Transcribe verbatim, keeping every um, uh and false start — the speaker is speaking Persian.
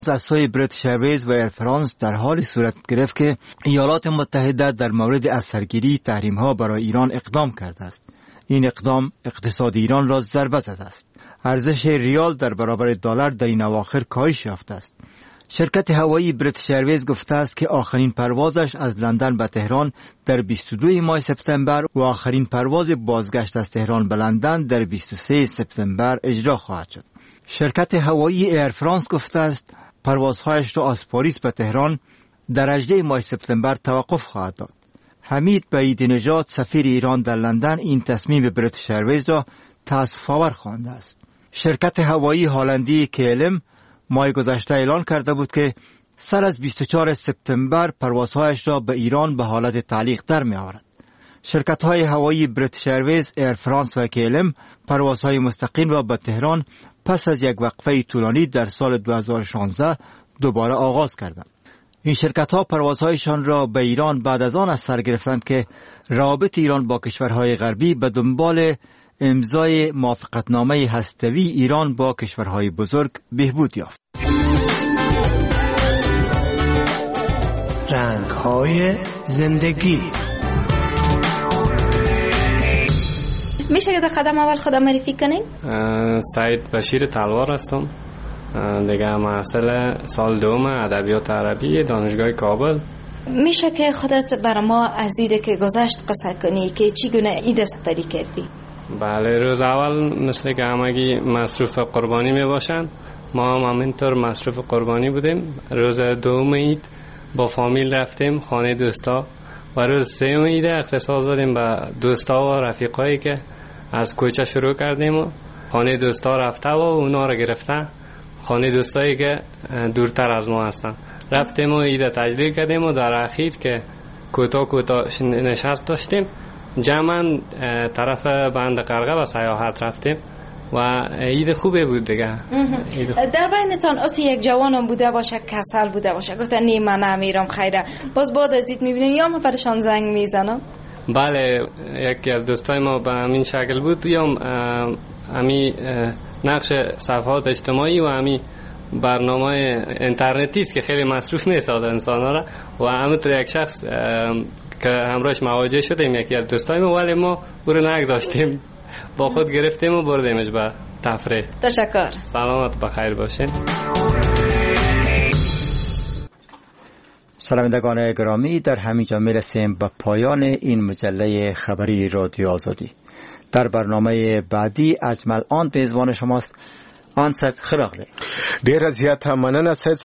از سوی بریتیش ایرویز و ایر فرانس در حال صورت گرفت که ایالات متحده در مورد از سرگیری تحریم‌ها برای ایران اقدام کرده است. این اقدام اقتصاد ایران را ضربه زده است. ارزش ریال در برابر دلار در این اواخر کاهش یافته است. شرکت هوایی بریتیش ایرویز گفته است که آخرین پروازش از لندن به تهران در بیست و دو ماه سپتامبر و آخرین پرواز بازگشت از تهران به لندن در بیست و سه سپتامبر اجرا خواهد شد. شرکت هوایی ایر فرانس گفته است پروازهایش را از پاریس به تهران در هجدهم ماه سپتامبر توقف خواهد داد. حمید بعیدی نژاد سفیر ایران در لندن این تصمیم بریتیش ایرویز را تأسف‌آور خوانده است. شرکت هوایی هلندی کی ال ام ماه گذشته اعلان کرده بود که سر از بیست و چهارم سپتامبر پروازهایش را به ایران به حالت تعلیق در می آورد. شرکت‌های هوایی بریتیش ایرویز، ایر فرانس و کی ال ام پروازهای مستقیم را به تهران پس از یک وقفه طولانی در سال دو هزار و شانزده دوباره آغاز کردند. این شرکت‌ها پروازهایشان را به ایران بعد از آن از سر گرفتند که روابط ایران با کشورهای غربی به دنبال امضای موافقتنامه هسته‌ای ایران با کشورهای بزرگ بهبود یافت. رنگ‌های زندگی. میشه که در قدم اول خودم معرفی کنین؟ سعید بشیر تلوار هستم. دیگه محصل سال دوم ادبیات عربی دانشگاه کابل. میشه که خودت برای ما از دیده که گذشت قصه کنی که چگونه عید سپری کردی؟ بله، روز اول مثل که همگی مصروف قربانی می باشن، ما هم همینطور مصروف قربانی بودیم. روز دوم عید با فامیل رفتیم خانه دوستا و روز سوم عید اختصاص دادیم به دوستا و رفیقایی که از کوچه شروع کردیم و خانه دوستا رفته و اونا رو گرفته خانه دوستایی که دورتر از ما هستن. رفتیم و عید تجلیل کردیم و در اخیر که کوتاه کوتاه نشست داشتیم جمعاً طرف بند قرقه و سیاحت رفتیم و عید خوبه بود دیگه. در بینتان اصلا یک جوانم بوده باشه کسل بوده باشه گفته نی من نمیرم خیره، باز بعد از عید میبینین یا ما برشان زنگ میزنم؟ بله، یکی از دوستای ما به همین شکل بود، یا همی نقش صفحات اجتماعی و همی برنامه اینترنتی است که خیلی مصروف میسازه انسان را و همونطور یک شخص که همراهش مواجه شدیم یکی از دوستای ما، ولی ما او رو نگذاشتیم، با خود گرفتیم و بردیمش به تفریح. تشکر. سلامت بخیر باشین. شنوندگان گرامی، در همینجا میرسیم به پایان این مجله خبری رادیو آزادی. در برنامه بعدی اجمل آن میزبان شماست. آن صاحب خیلی ډیر زیات مننه سید